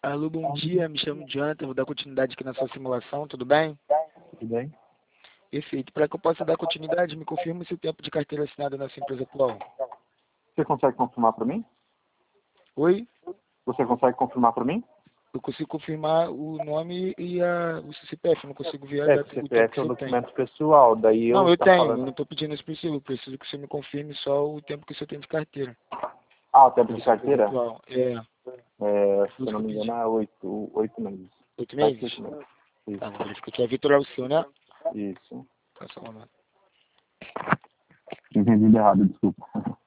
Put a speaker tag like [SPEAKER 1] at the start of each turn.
[SPEAKER 1] Alô, bom dia, me chamo Jonathan, vou dar continuidade aqui na sua simulação, tudo bem?
[SPEAKER 2] Tudo bem?
[SPEAKER 1] Perfeito. Para que eu possa dar continuidade, me confirme se o tempo de carteira assinada na sua empresa atual.
[SPEAKER 2] Você consegue confirmar para mim?
[SPEAKER 1] Oi?
[SPEAKER 2] Você consegue confirmar para mim?
[SPEAKER 1] Eu consigo confirmar o nome e o CPF, eu não consigo ver a data, o tempo
[SPEAKER 2] CPF
[SPEAKER 1] que
[SPEAKER 2] é um
[SPEAKER 1] você tem.
[SPEAKER 2] documento pessoal, daí
[SPEAKER 1] Não, eu
[SPEAKER 2] tá
[SPEAKER 1] tenho, eu
[SPEAKER 2] falando...
[SPEAKER 1] não estou pedindo isso para você, eu preciso que você me confirme só o tempo que você tem de carteira.
[SPEAKER 2] Ah, o tempo
[SPEAKER 1] Da
[SPEAKER 2] de
[SPEAKER 1] sua empresa
[SPEAKER 2] carteira?
[SPEAKER 1] atual. É,
[SPEAKER 2] Se eu
[SPEAKER 1] isso que
[SPEAKER 2] não
[SPEAKER 1] eu
[SPEAKER 2] me engano,
[SPEAKER 1] pedi.
[SPEAKER 2] é 8 meses. 7,
[SPEAKER 1] Meses?
[SPEAKER 2] 8 meses.
[SPEAKER 1] Tá, vou
[SPEAKER 2] Isso,
[SPEAKER 1] verificar aqui. É Vitor Alceu, né?
[SPEAKER 2] isso.
[SPEAKER 1] Tá só um momento.
[SPEAKER 2] Entendi errado, desculpa.